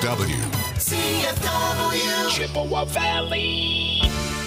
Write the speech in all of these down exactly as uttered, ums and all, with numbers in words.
W. C F W. Chippewa Valley.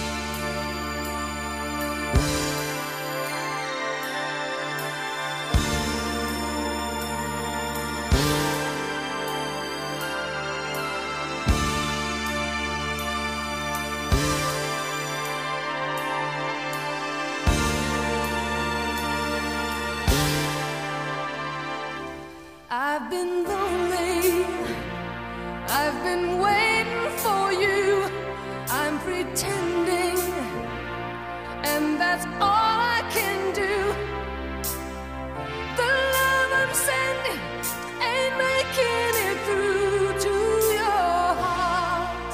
I've been lonely, I've been waiting for you, I'm pretending, and that's all I can do. The love I'm sending ain't making it through to your heart.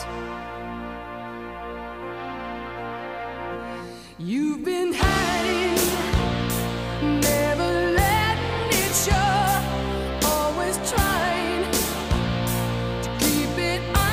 You've been hiding, never letting it show. Always trying to keep it on.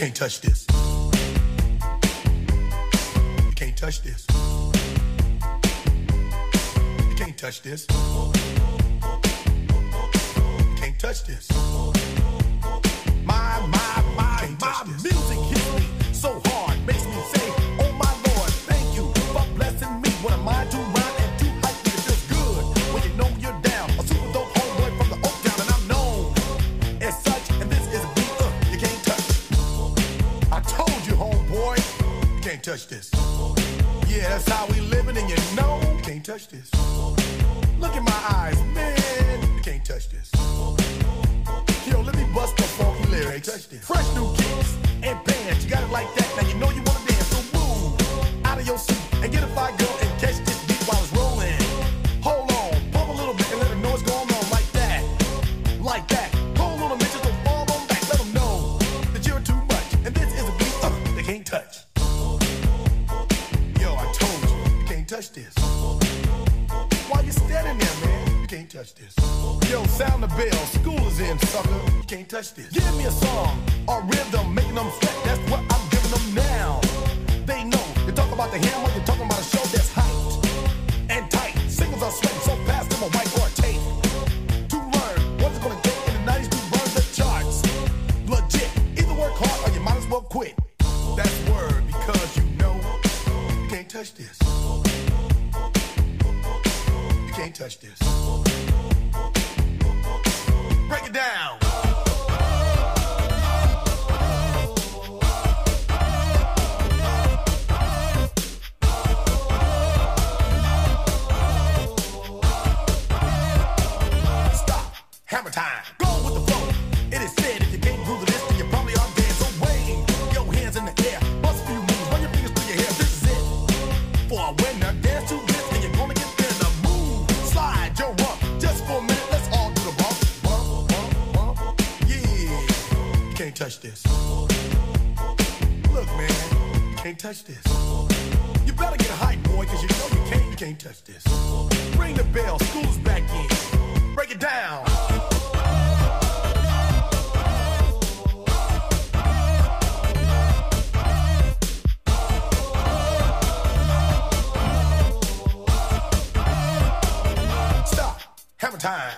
can't touch this. You can't touch this. You can't touch this. You can't touch this. My, my, my, my music hits me so hard, makes me say, oh my Lord, thank you for blessing me. What am I to rhyme and to hype me? It feels good when you know you're down. A super dope homeboy from the Oak Town, and I'm known as such. And this is a beat uh, you can't touch. I told you, homeboy, you can't touch this. Yeah, that's how we living, and you know you can't touch this. Look in my eyes, man, you can't touch this. Yo, let me bust the funky lyrics. Fresh new kicks and bands, you got it like that. Now you know you wanna dance, so move out of your seat and get a fire girl and catch this beat while it's rolling. Hold on, pump a little bit and let them know what's going on like that, like that. Hold on a minute, just don't fall on back. Let them know that you're too much, and this is a beat uh, they can't touch. Yo, I told you, you can't touch this. Why you standing there, man? You can't touch this. Yo, sound the bell, school is in, sucker. You can't touch this. Give me a song or rhythm, making them sweat. That's what I'm giving them now. They know. You talk about the hammer, you're talking about a show that's hyped and tight. Singles are sweating so fast, them a white or tape. To learn what's it gonna take in the nineties to burn the charts. Legit. Either work hard or you might as well quit. That's word because you know you can't touch this. You can't touch this. Break it down. Stop. Hammer time. Go with the flow. It is said if you can't groove to this, then you probably are dead. So wave your hands in the air. Bust a few moves. Run your fingers through your hair. This is it. For a winner, dance to this, and you're gonna get there. The move. Slide your rump. Just for a minute, let's all do the bump. Bump, bump, bump. Yeah. You can't touch this. Look, man. You can't touch this. You better get hype, boy, because you know you can't, you can't touch this. Ring the bell. School's back in. Break it down. Stop. Hammer time.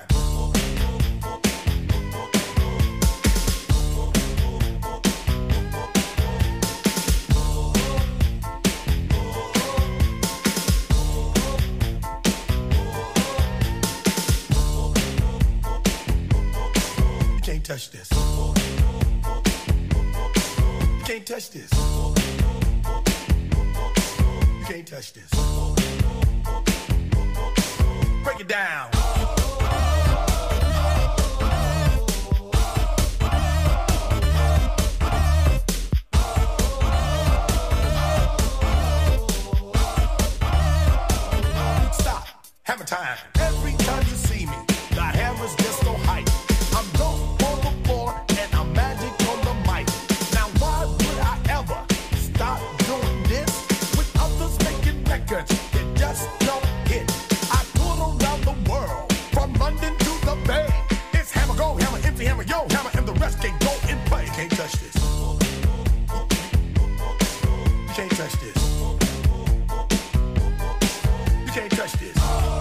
You can't touch this. You can't touch this. You can't touch this. Break it down. Stop. Hammer time. Every time you see me, the hammer's just so hype. I'm dope on the floor and I'm magic on the mic. Now why would I ever stop doing this with others making records that just don't hit? I tour around the world from London to the Bay. It's hammer go, hammer empty, hammer yo, hammer, and the rest can go and play. You can't touch this. You can't touch this. You can't touch this.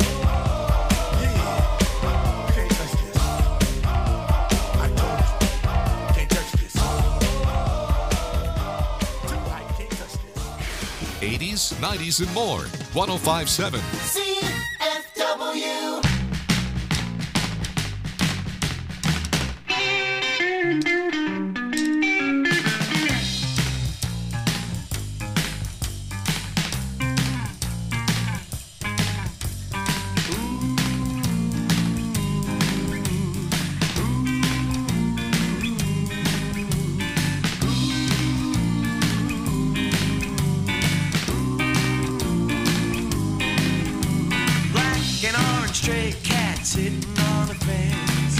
eighties, nineties, and more. one oh five point seven. C F W. Stray cat sitting on the fence.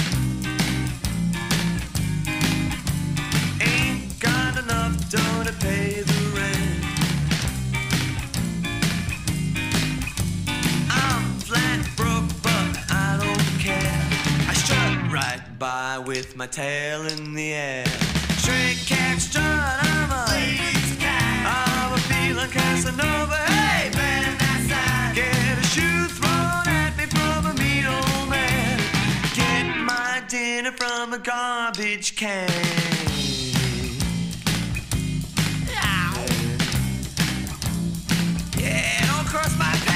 Ain't got enough dough to pay the rent. I'm flat broke, but I don't care. I strut right by with my tail in the air. stray cat strut. I'm a lady's cat. I'm a feeling Casanova. Hey, man, get a shoe thrown at me from a mean old man. Get my dinner from a garbage can. Yeah, don't cross my path.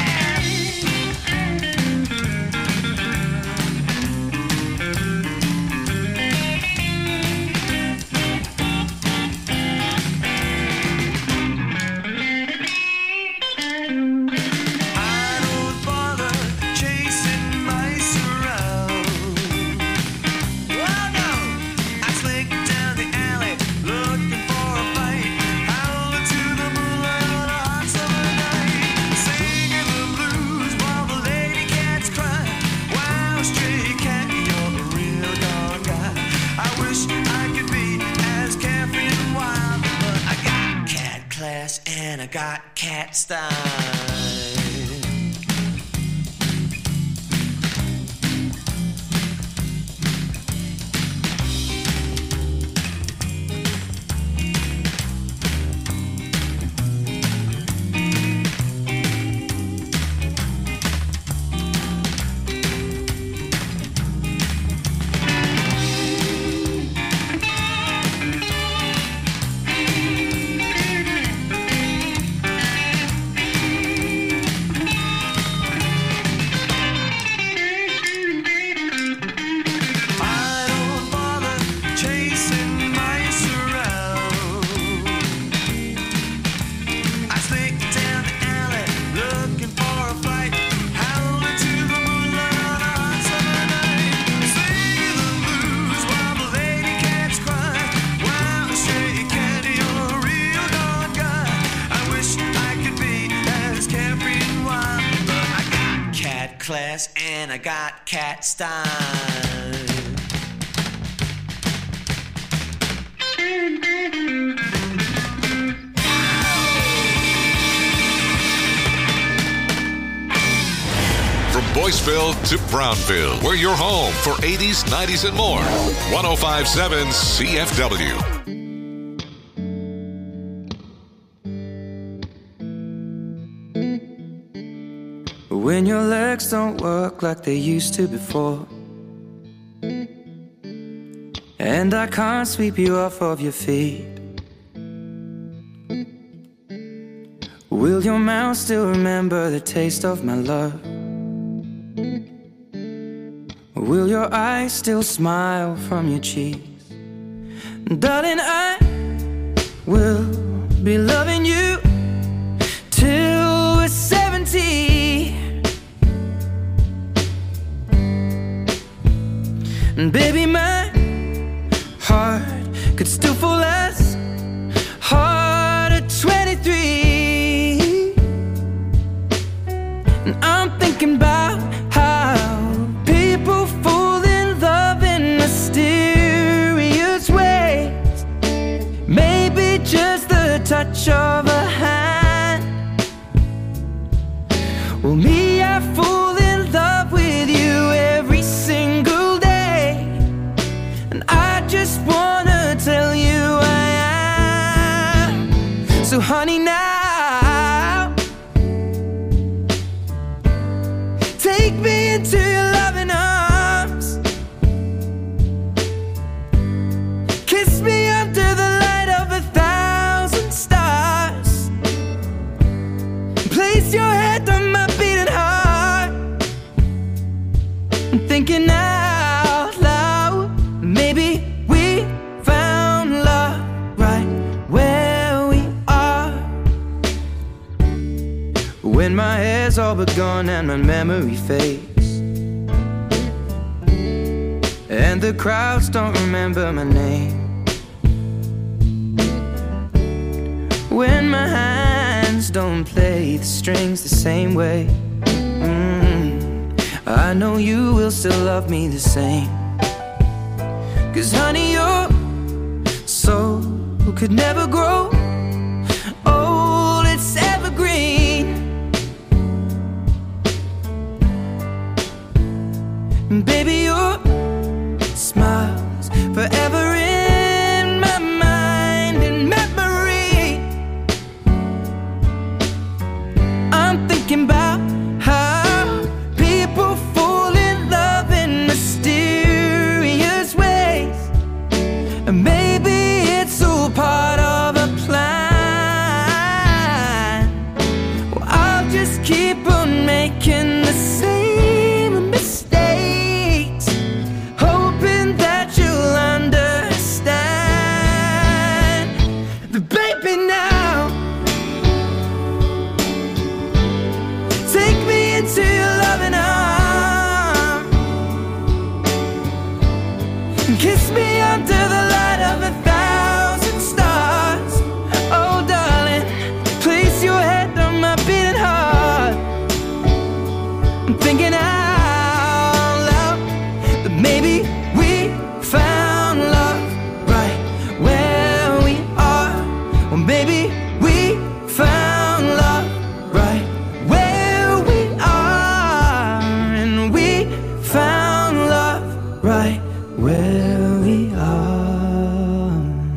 And I got cat style. Class and I got cat style. From Boyceville to Brownville, we're your home for eighties, nineties, and more. one oh five point seven C F W. When your legs don't work like they used to before, and I can't sweep you off of your feet, will your mouth still remember the taste of my love? Will your eyes still smile from your cheeks? Darling, I will be loving you till we're seventy. And baby, my heart could still fall as hard at twenty-three. And I'm thinking about how people fall in love in mysterious ways. Maybe just the touch of a hand. Well, me, I fall in love with you every single day. I just wanna tell you I am. So honey, now take me into your loving arms. Kiss me under the light of a thousand stars. Place your head on my beating heart. I'm thinking out loud, maybe we found love right where we are. When my hair's all but gone and my memory fades, and the crowds don't remember my name. When my hands don't play the strings the same way, mm, I know you will still love me the same. 'Cause honey, your soul could never grow old, it's evergreen. And baby, your smile's forever in my mind. Kiss me under the light of a thousand stars. Oh, darling, place your head on my beating heart. I'm thinking out loud that maybe we found love right where we are. Well, maybe we found love right where we are. And we found love right where we are.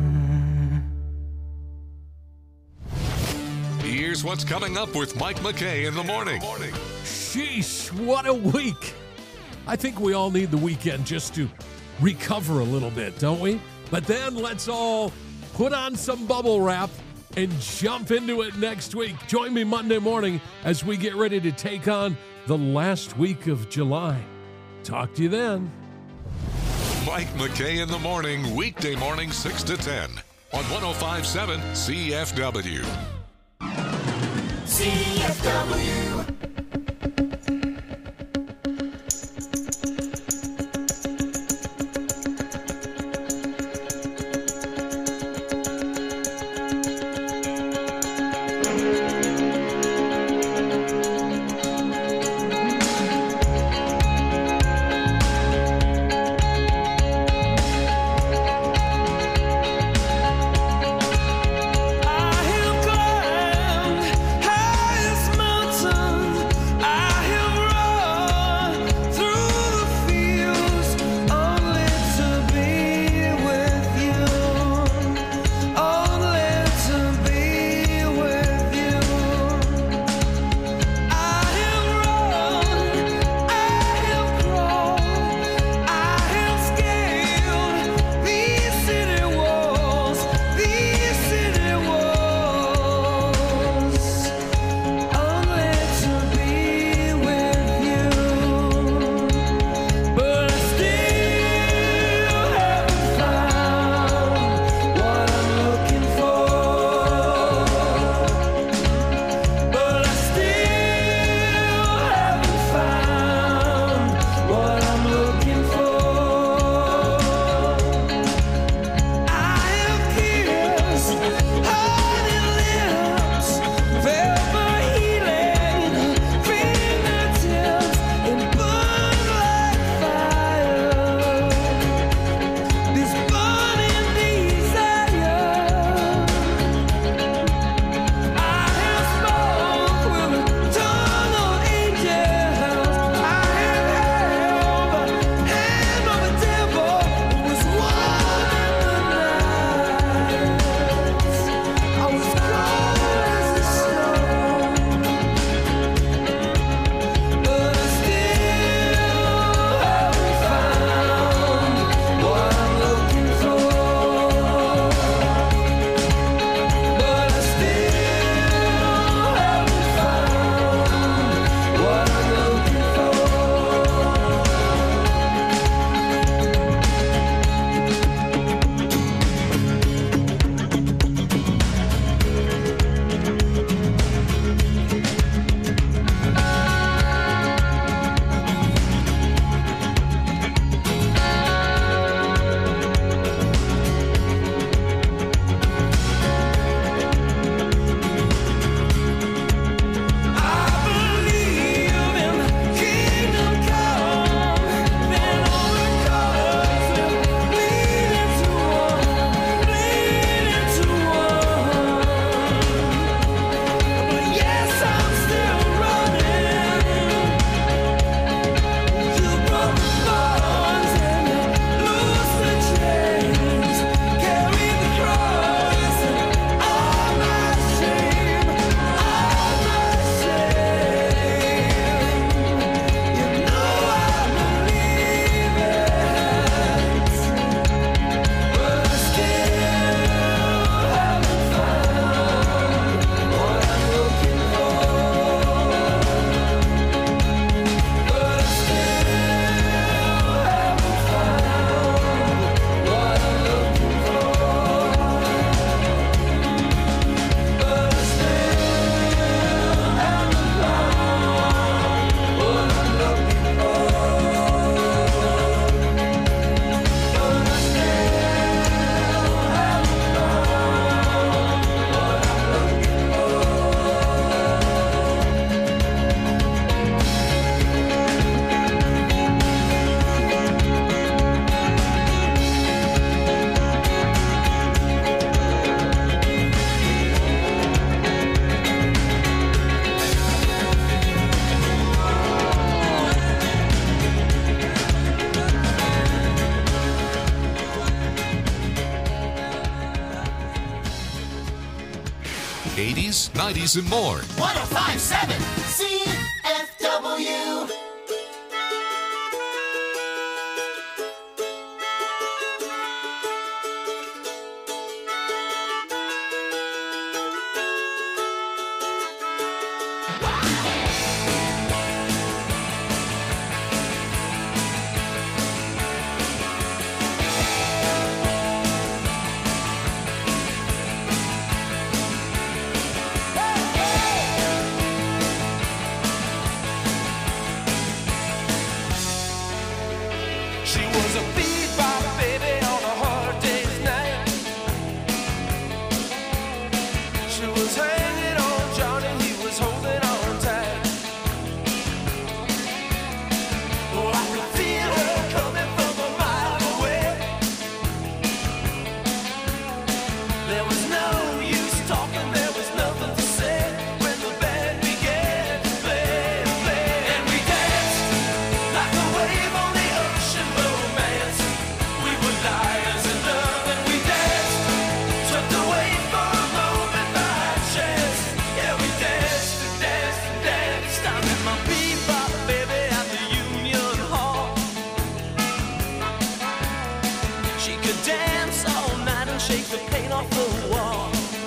Here's what's coming up with Mike McKay in the morning. Sheesh, what a week. I think we all need the weekend just to recover a little bit, don't we? But then let's all put on some bubble wrap and jump into it next week. Join me Monday morning as we get ready to take on the last week of July. Talk to you then. Mike McKay in the morning, weekday morning, six to ten on one oh five point seven C F W. C F W. I have climbed highest mountain eighties, nineties, and more. one oh five point seven C F W. She was a bebop baby on a hard day's night. She was hanging on Johnny, he was holding on tight. Oh, I could feel her coming from a mile away. There was no use talking, there was nothing to say when the band began to play, play. And we danced like a wave on the ocean. Romance. We were liars in love and we danced, swept away for a moment by chance. Yeah, we danced and danced and danced. I met my bebop baby at the Union Hall. She could dance all night and shake the paint off the wall.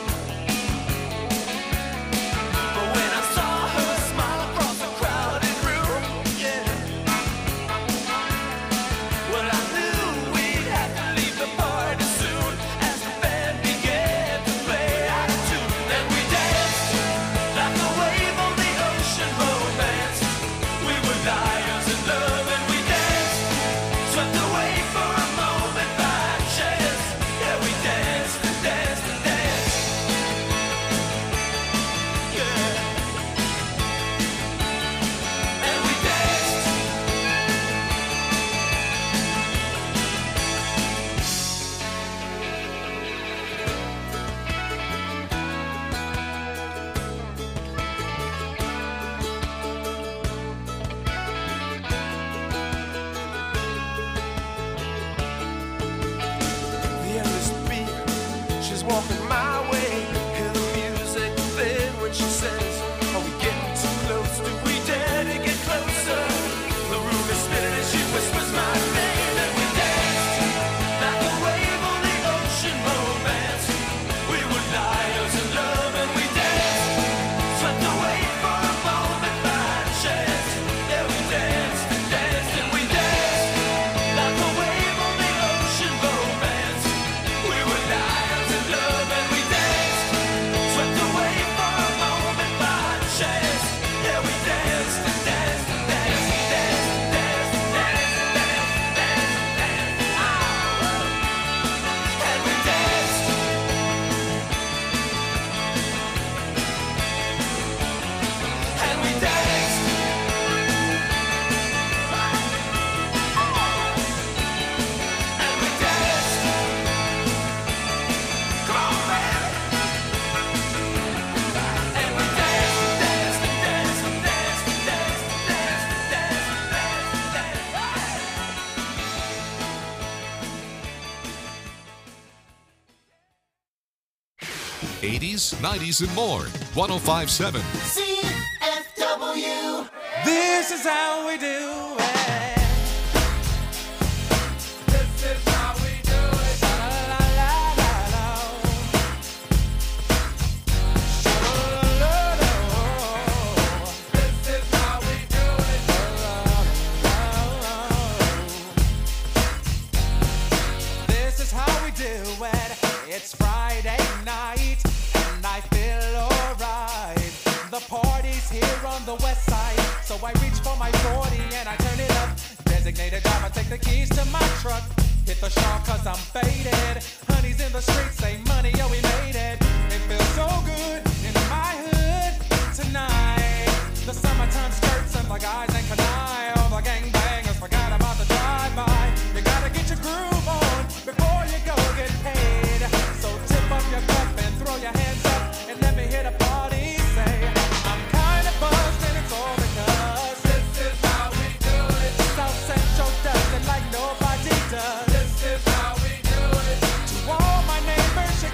But when I saw her smile across a crowded room, yeah, well, I knew we'd have to leave the party soon as the band began to play out of tune. And we danced like a wave on the ocean. Romance. We were liars in love and we danced, swept away for a moment by chance. Yeah, we danced and danced and danced. Yeah. And we danced. The endless beat, she's walking my way. Hear the music then when she says, are we getting too close? Do we dare to get closer? The room is spinning as she whispers my name. And we danced like a wave on the ocean. Romance. We were liars in love and we danced, swept away for a moment by chance. Yeah, we danced and danced and we danced like a wave on the ocean. Romance. We were liars in love and we danced, swept away for a moment by chance. Yeah, we danced and danced and danced and danced and danced and danced and danced and danced and danced. Ah, and we danced. And we danced. And we danced. Come on, man. And we danced, danced, and danced, and danced, and danced, and danced, and danced, and danced. eighties, nineties, and more. one oh five point seven. C F W. This is how we do it. This is how we do it. La la la la la. Sha-la-la-la-la. This is how we do it. La-la-la-la. This is how we do it. It's Friday night and I feel alright. The party's here on the west side, so I reach for my forty and I turn it up. Designated driver, take the keys to my truck. Hit the shop cause I'm faded. Honey's in the streets, say money, yo, we made it. It feels so good in my hood tonight. The summertime skirts and the guys ain't canine. All the gangbangers forgot about the drive-by. You gotta get your groove on before you go get paid. So tip up your cup and throw your hands up and let me hit a party. Say, I'm kinda buzzed and it's all because this is how we do it. South Central does it like nobody does. This is how we do it. To all my neighbors, you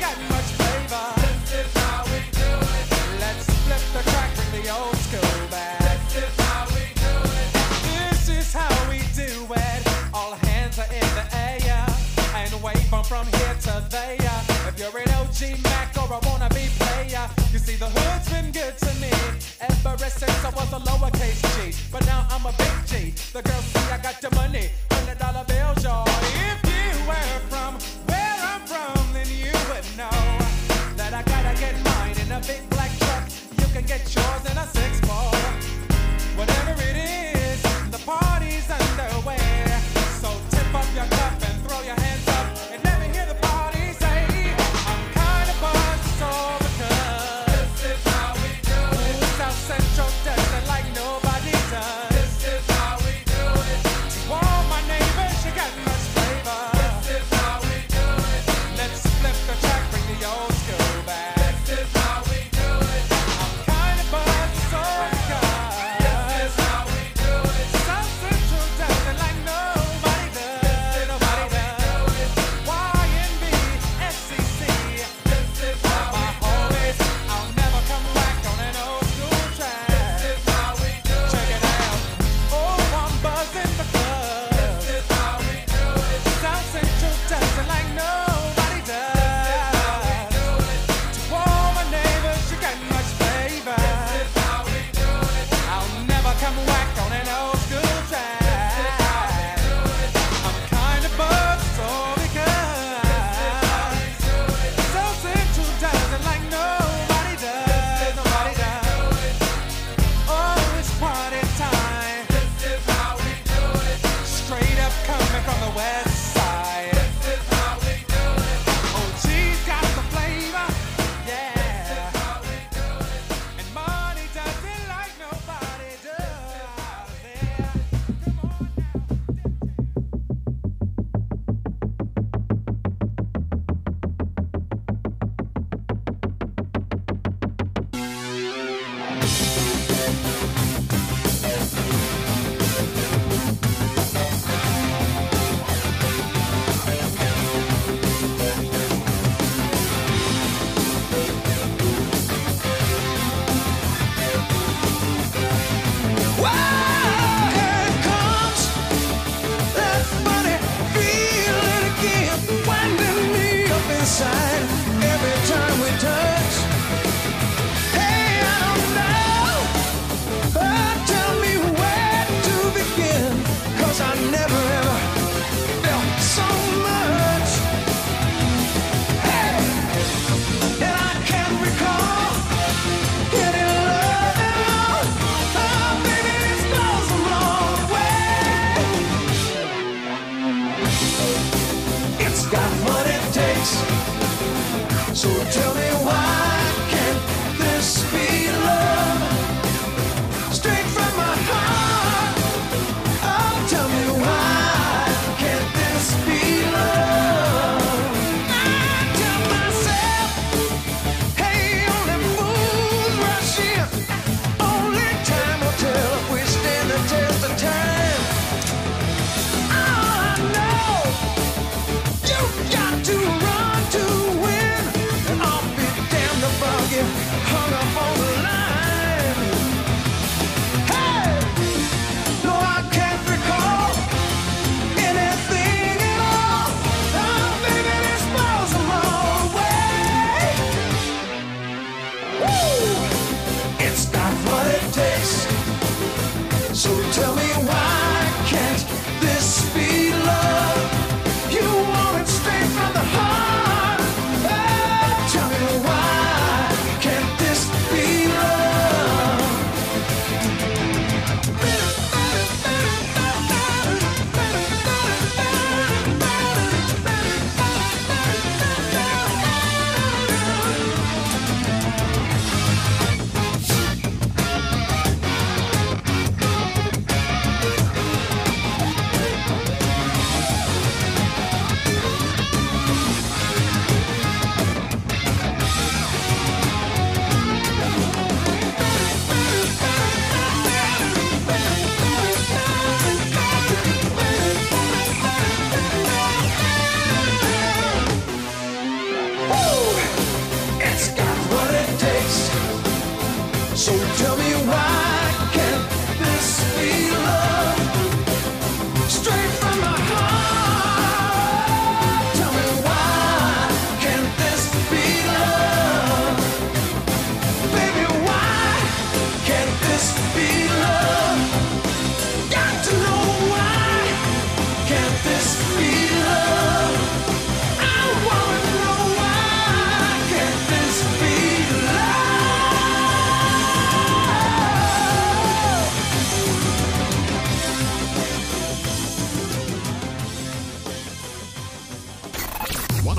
the hood's been good to me ever since I was a lowercase G. But now I'm a big G. The girls see I got the money, hundred dollar bills, y'all. If you were from where I'm from, then you would know that I gotta get mine in a big black truck. You can get yours in a six four. Whatever it is, the party's underway. So tip up your cup and throw your hands up and let me hear the party say, I'm kinda buzzed, it's all because this is how we do it. South Central does it like nobody does. This is how we do it. To all my neighbors, you got much flavor. This is how we do it. Let's flip the track, bring the old school back. This is how we do it. I'm kinda buzzed, it's all because this is how we do it. South Central does it like nobody does. Nobody does. Y N B, S C C. This is how my homies. I'll never come back on an old school track. This is how we do it. Check it out. Oh, I'm buzzing because this is how we do it. South Central does it like nobody does. This is how we do it. To all my neighbors, you got much flavor. This is how we do it. I'll never come back on an old school track. This is how we do it. I'm kind of buzzed, so because South Central does it like nobody does. Nobody does. Oh, it's party time. This is how we do it. Straight up coming from the west side. This is how we do it. Oh, she's got the flavor. Yeah. This is how we do it. And money does it like nobody does. Yeah. Come on Here it comes, that funny feeling again, winding me up inside every time we touch. Hey, I don't know, but tell me where to begin, 'cause I never ever felt so much. Hey, and I can't recall getting love. Oh, baby, this goes a long way. It's got what it takes. So tell me, why can't this be love? Straight from my heart. Oh, tell me, why can't this be love? I tell myself, hey, only fools rush in. Only time will tell if we stand the test of time. All I know, you got to run to win. And I'll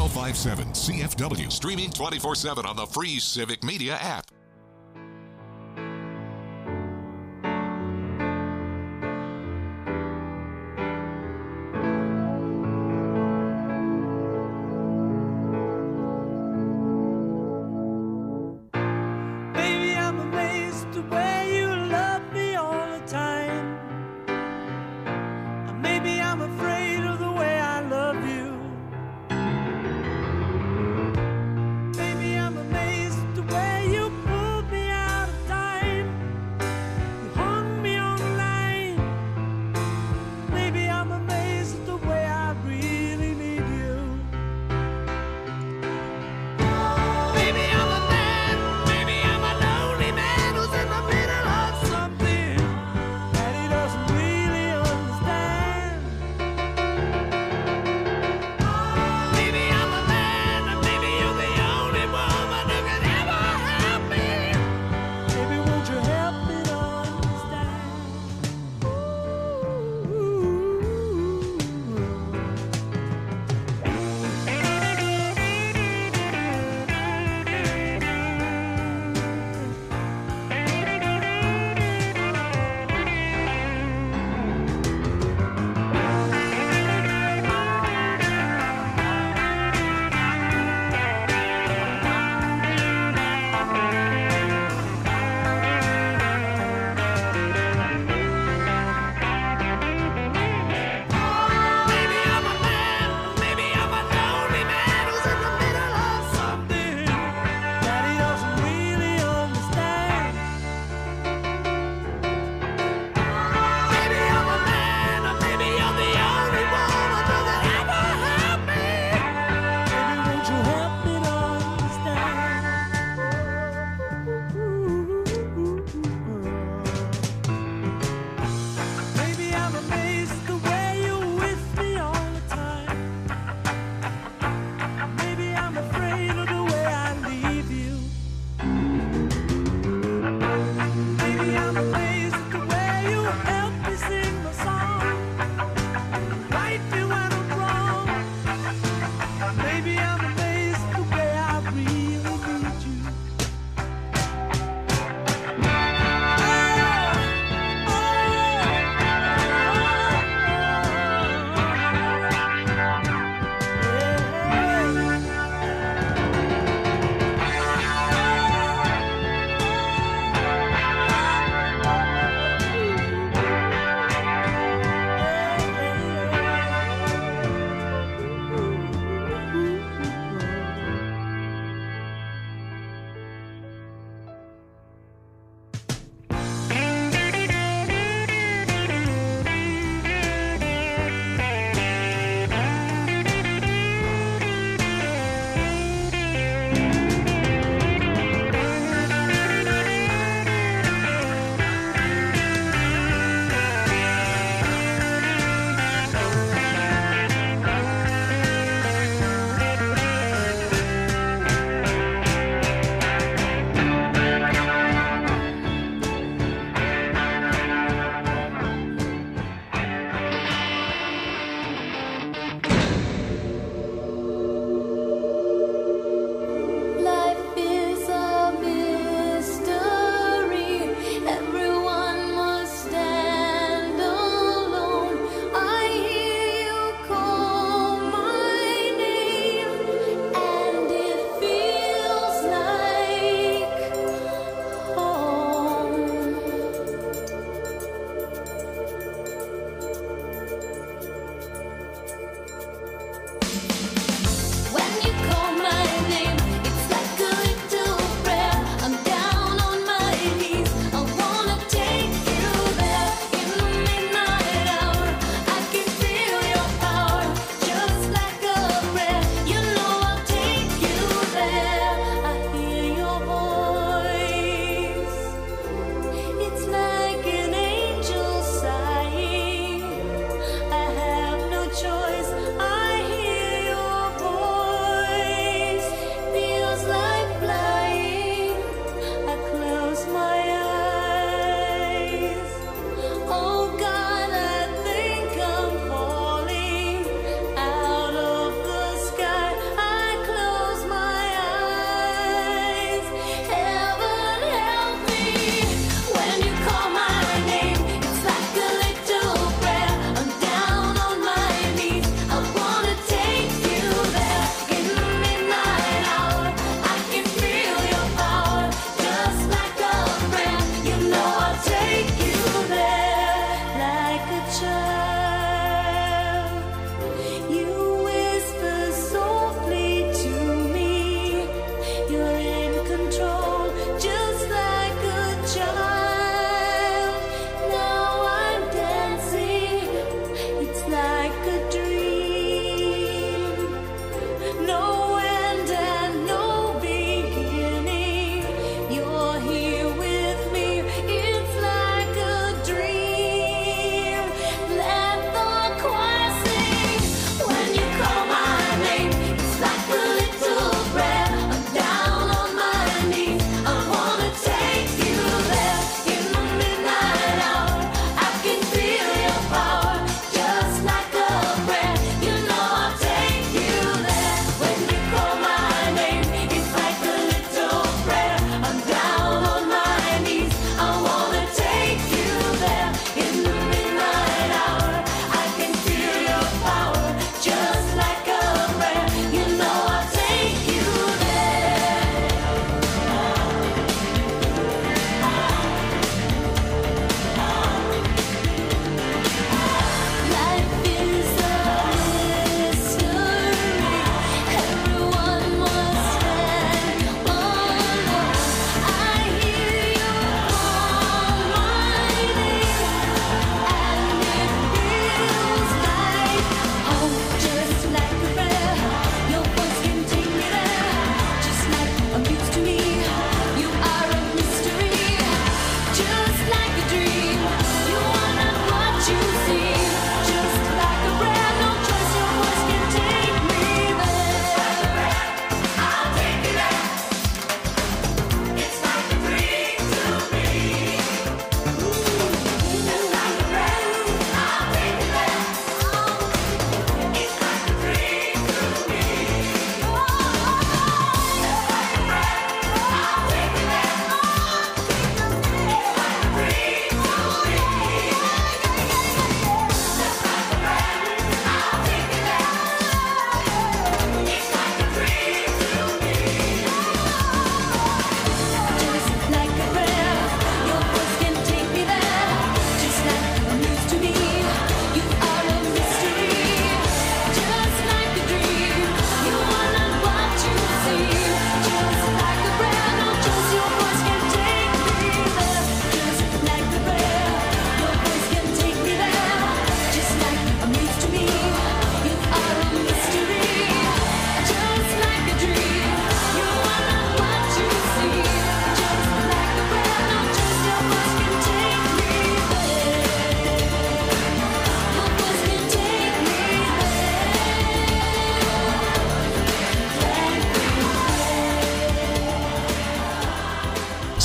oh five seven C F W. Streaming twenty-four seven on the free Civic Media app. Baby, I'm amazed the way you love me all the time. And maybe I'm afraid of the way I love you. Baby, I'm amazed the way you put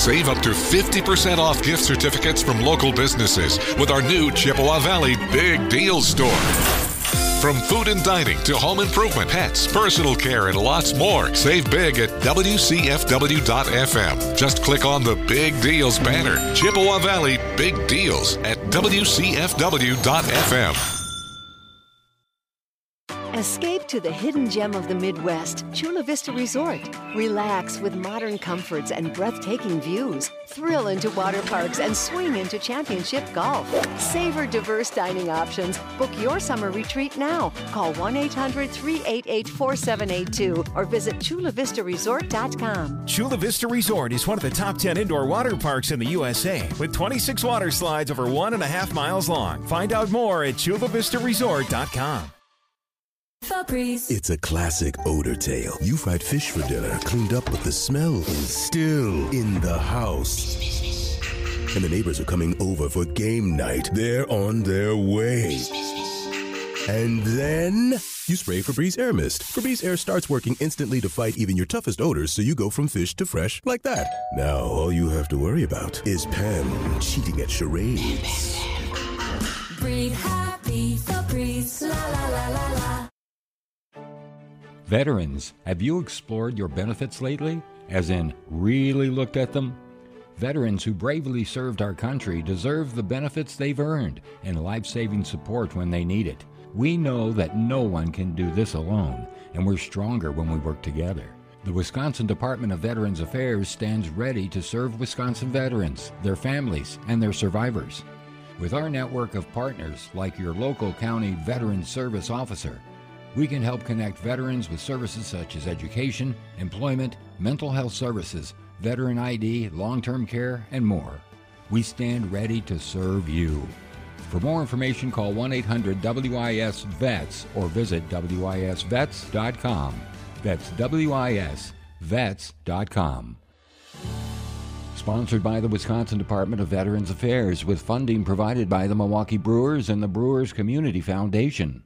Save up to fifty percent off gift certificates from local businesses with our new Chippewa Valley Big Deals store. From food and dining to home improvement, pets, personal care, and lots more. Save big at W C F W dot F M. Just click on the Big Deals banner. Chippewa Valley Big Deals at W C F W dot F M. Escape to the hidden gem of the Midwest, Chula Vista Resort. Relax with modern comforts and breathtaking views. Thrill into water parks and swing into championship golf. Savor diverse dining options. Book your summer retreat now. Call one eight hundred, three eight eight, four seven eight two or visit chula vista resort dot com. Chula Vista Resort is one of the top ten indoor water parks in the U S A with twenty-six water slides over one and a half miles long. Find out more at chula vista resort dot com. Febreze. It's a classic odor tale. You fried fish for dinner, cleaned up, but the smell is still in the house. And the neighbors are coming over for game night. They're on their way. And then you spray Febreze Air Mist. Febreze Air starts working instantly to fight even your toughest odors, so you go from fish to fresh like that. Now all you have to worry about is Pam cheating at charades. Breathe happy, Febreze, la la la la la. Veterans, have you explored your benefits lately? As in, really looked at them? Veterans who bravely served our country deserve the benefits they've earned and life-saving support when they need it. We know that no one can do this alone, and we're stronger when we work together. The Wisconsin Department of Veterans Affairs stands ready to serve Wisconsin veterans, their families, and their survivors. With our network of partners like your local county Veterans Service Officer, we can help connect veterans with services such as education, employment, mental health services, veteran I D, long-term care, and more. We stand ready to serve you. For more information, call one eight hundred W I S vets or visit W I S vets dot com. That's W I S vets dot com. Sponsored by the Wisconsin Department of Veterans Affairs with funding provided by the Milwaukee Brewers and the Brewers Community Foundation.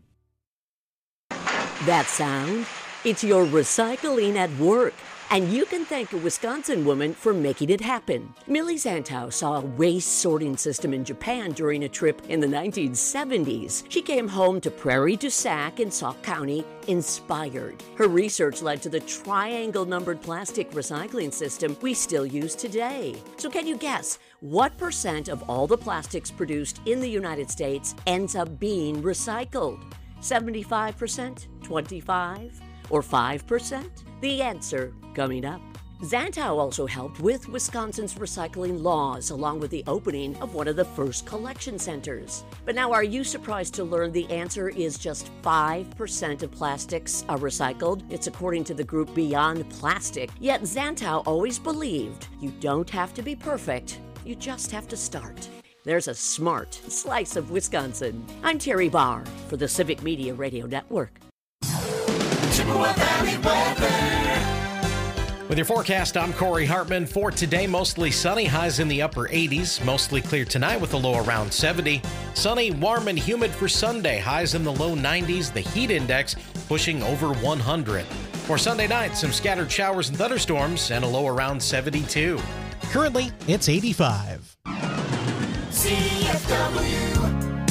That sound? It's your recycling at work. And you can thank a Wisconsin woman for making it happen. Millie Zantow saw a waste sorting system in Japan during a trip in the nineteen seventies. She came home to Prairie du Sac in Sauk County inspired. Her research led to the triangle-numbered plastic recycling system we still use today. So can you guess what percent of all the plastics produced in the United States ends up being recycled? seventy-five percent, twenty-five, or five percent? The answer coming up. Zantow also helped with Wisconsin's recycling laws, along with the opening of one of the first collection centers. But now, are you surprised to learn the answer is just five percent of plastics are recycled? It's according to the group Beyond Plastic. Yet Zantow always believed you don't have to be perfect, you just have to start. There's a smart slice of Wisconsin. I'm Terry Barr for the Civic Media Radio Network. Chippewa Valley weather. With your forecast, I'm Corey Hartman. For today, mostly sunny, highs in the upper eighties. Mostly clear tonight with a low around seventy. Sunny, warm, and humid for Sunday, highs in the low nineties. The heat index pushing over one hundred. For Sunday night, some scattered showers and thunderstorms and a low around seventy-two. Currently, it's eighty-five. C F W.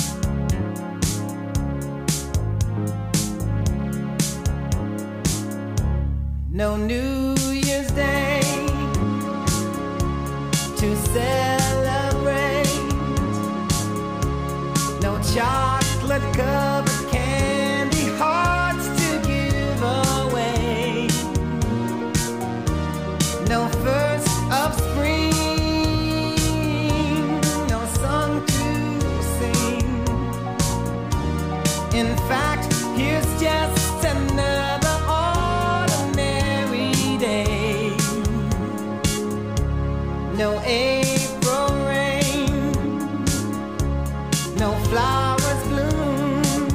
No New Year's Day to celebrate. No chocolate covered candy hearts to give away. No first of spring. No song to sing. In fact, here's just another no April rain, no flowers bloom,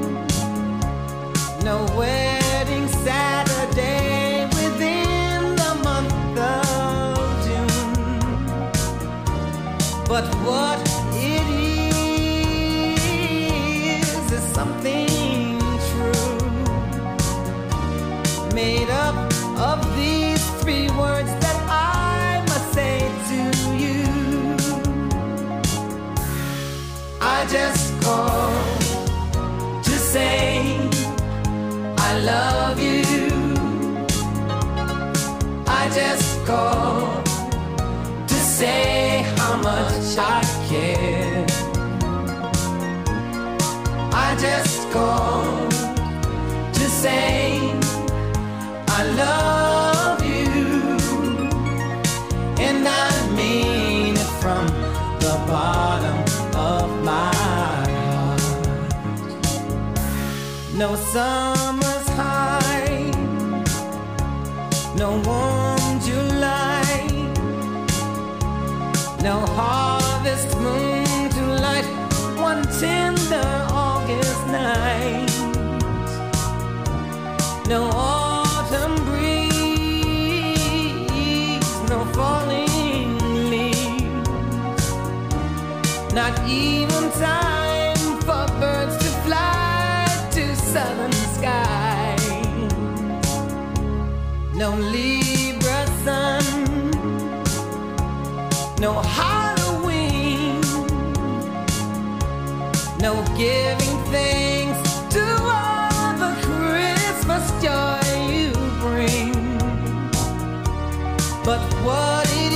no wedding Saturday within the month of June. But what it is is something true, made up of these three words that I must say I love you, and I mean it from the bottom of my heart. No summer's high, no warm July, no harvest moon to light one tender August night. No autumn breeze, no falling leaves, not even time for birds to fly to southern skies. No Libra sun, no Halloween, no giving thanks to all the Christmas joy you bring. But what it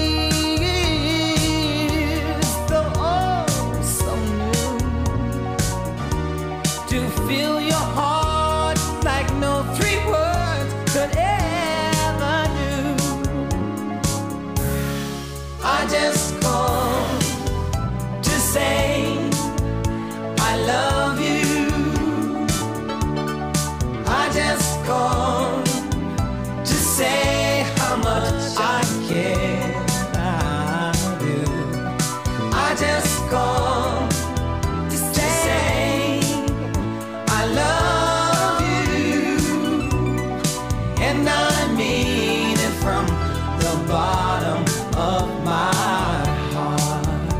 is, though oh so new, to fill your heart like no three words could ever do. I just called to say I love you. I just called to say how much I care. I do. I just called to say I love you, and I mean it from the bottom of my heart.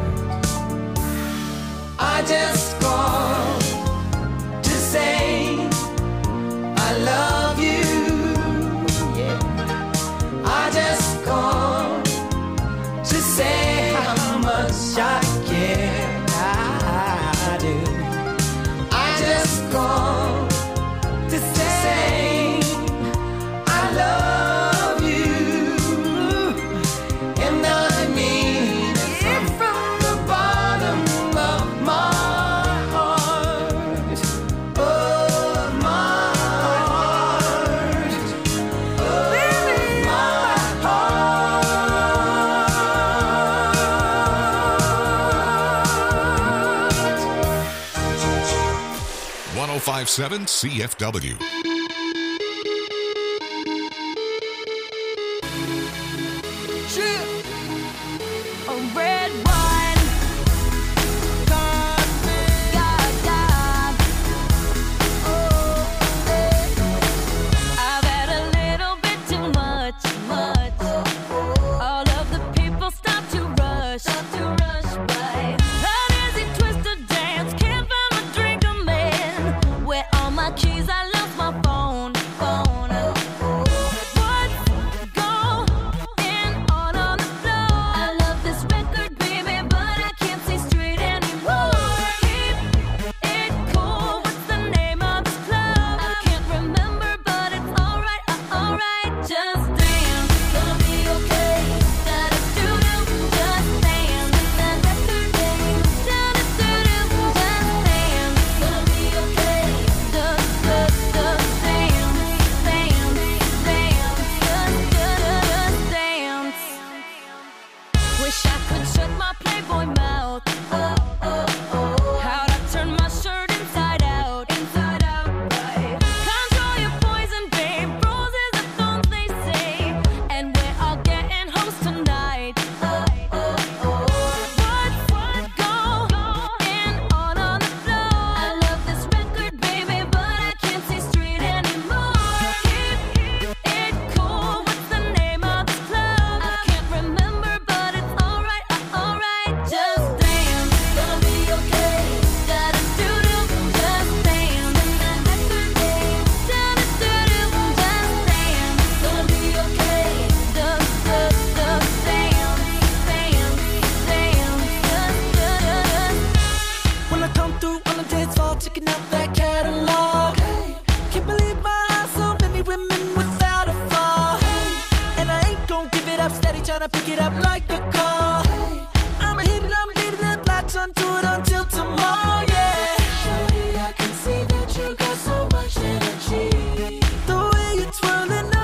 I just called to say I love you, yeah. I just called to say how much I care. I do. I just called to say I love you, and I mean it from the bottom of my heart. Oh, my heart. Oh, my one oh five point seven C F W. Red wine, God, God. Oh, eh. I've had a little bit too much, much. All of the people stop to rush, stop to rush by. An easy twisted dance, can't find my drink, a man. Where all my keys? I lost my phone, phone. What's going on on the floor? I love this record, baby, but I can't see straight anymore. Keep it cool. What's the name of this club? I can't remember, but it's alright, uh, alright. Just dance, gonna be okay. Da-da-doo-doo, just dance. That record name. Da-da-doo-doo, just dance. Gonna be okay. Da-da-da-da, dance, dance, dance. Da-da-da-da, dance. Wish I could shut my Playboy mouth. Oh, oh, oh. How'd I turn my shirt inside out? Inside out, right. Control your poison, babe. Roses are thorns, they say. And we're all getting hoes tonight. Oh, oh, oh. What's going on on the floor? I love this record, baby, but I can't see straight anymore. Keep it cool. What's the name of this club? I can't remember, but it's alright, uh, alright. Just dance, gonna be okay. Da-da-doo-doo, just dance. That record name. Da-da-doo-doo, just dance. Gonna be okay. Da-da-da, dance, dance, dance. Da-da-da. When I come through on the dance floor, checking out that catalog. Can't believe my eyes, so many women without a flaw. And I ain't gon' give it up, steady tryna pick it up like a call. I'ma hit it, I'ma leave it, and latch onto it until tomorrow, yeah. Shorty, I can see that you got so much energy. The way you're twirling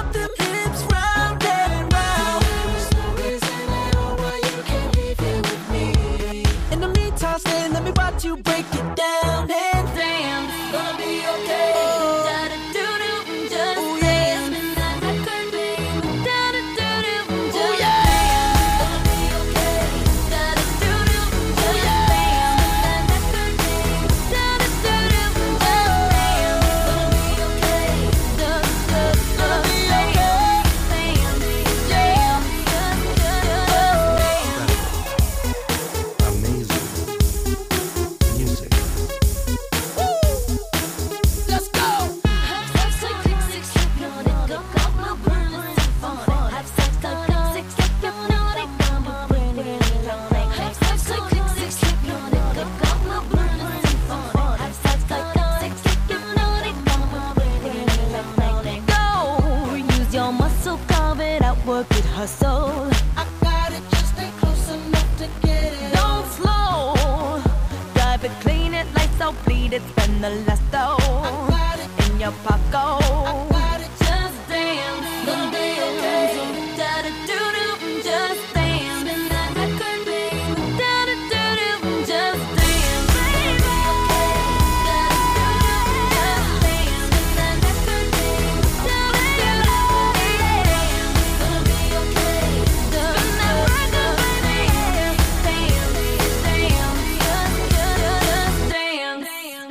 work it, hustle. I got it, just stay close enough to get it. Don't slow. Drive it, clean it, lights out, bleed it, spend the last dough. I got it in your pocket. I got it, just dance. The dance. Da da do do, just dance. Spin that record, baby. Da da do do, just dance. Baby, okay. Da da do do, just dance. Spin that record, baby. Da da do do, dance. Gonna be okay. Spin that record, baby. Dance, dance, just, just, just dance.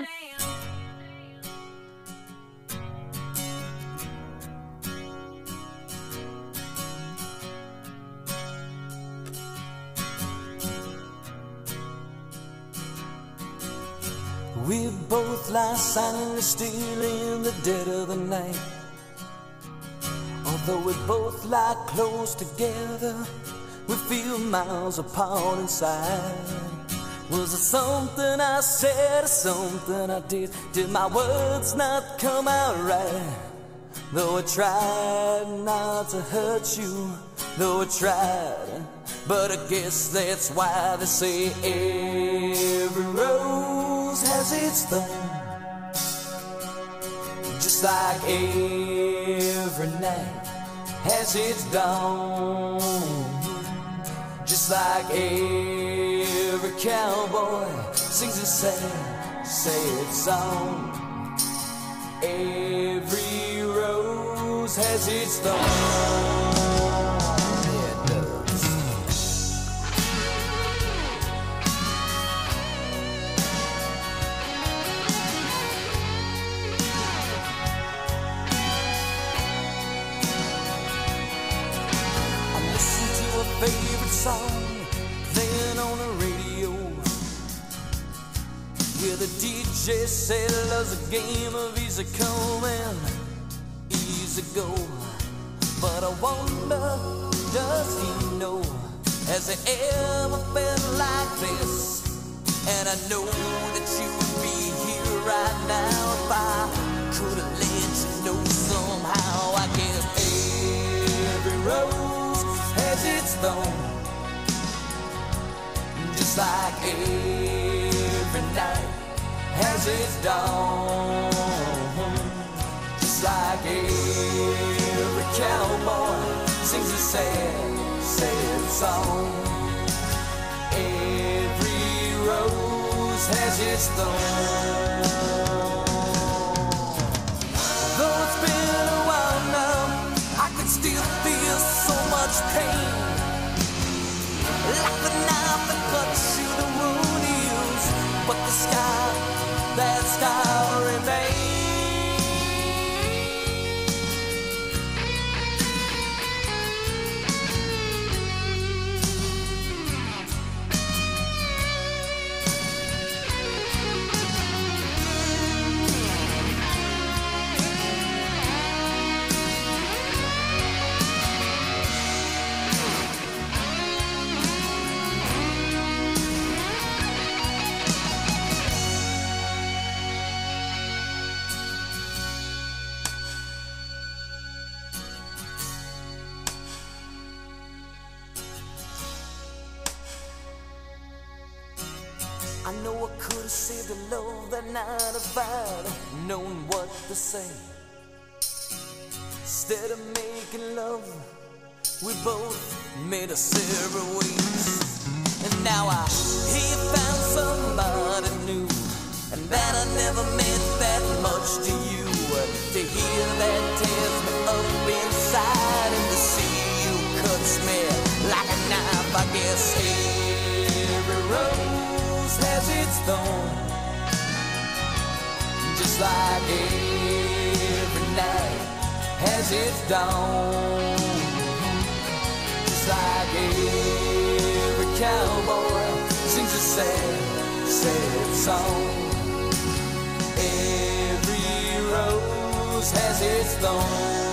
We both lie silently still in the dead of the night. Although we both lie close together, we feel miles apart inside. Was it something I said or something I did? Did my words not come out right? Though I tried not to hurt you, though I tried, but I guess that's why they say every rose has its thorn. Just like every night has its dawn. Just like every cowboy sings a sad, sad song. Every rose has its thorn. Favorite song playing on the radio. Yeah, the D J said love's a game of easy come and easy go. But I wonder, does he know? Has he ever felt like this? And I know that you would be here right now if I could have let you know somehow. I guess every rose has its thorn. Just like every night has its dawn. Just like every cowboy sings a sad, sad song. Every rose has its thorn. Though it's been a while now, I can still feel so much pain. Like the knife that cuts you, the wound heals, but the scar, that scar remains. I know I could have saved the love that night if I'd known what to say. Instead of making love, we both made us several ways. And now I hear you found somebody new, and that I never meant that much to you. To hear that tears me up inside, and to see you cuts me like a knife. I guess every rose has its thorn. Just like every night has its dawn. Just like every cowboy sings a sad, sad song. Every rose has its thorn.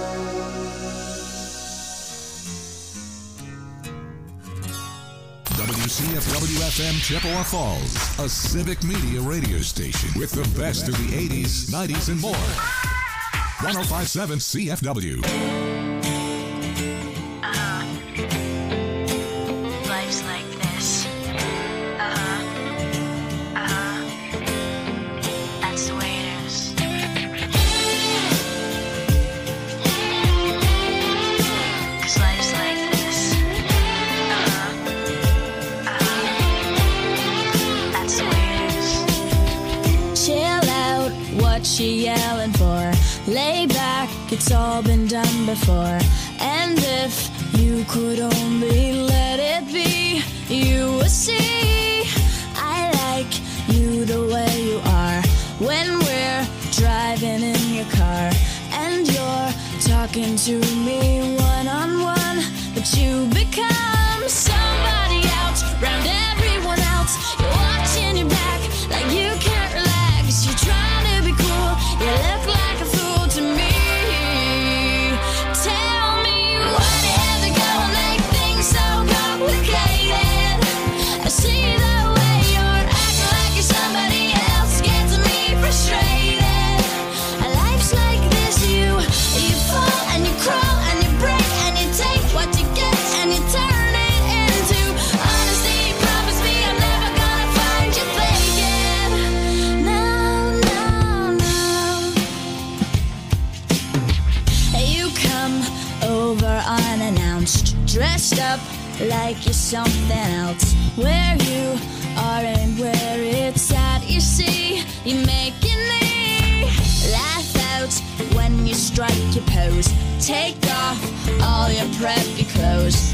W C F W F M Chippewa Falls, a civic media radio station with the best of the eighties, nineties, and more. one oh five point seven C F W. like it's all been done before. And if you could only let it be, you would see I like you the way you are. When we're driving in your car and you're talking to me one-on-one, but you become somebody else round everyone else. You're watching your back like you can't relax. You're trying to be cool, you look like a fool to me. Tell me why do you have to go and make things so complicated? I see the way you're acting like you're somebody else gets me frustrated. Life's like this, you you fall and you crawl and you break and you take what you get and you turn it into honesty. Promise me I'm never gonna find you faking. No, no, no. You come over unannounced, dressed up like you're something else. Where you are and where it's at, you see, you're making me laugh out when you strike your pose. Take off all your preppy clothes.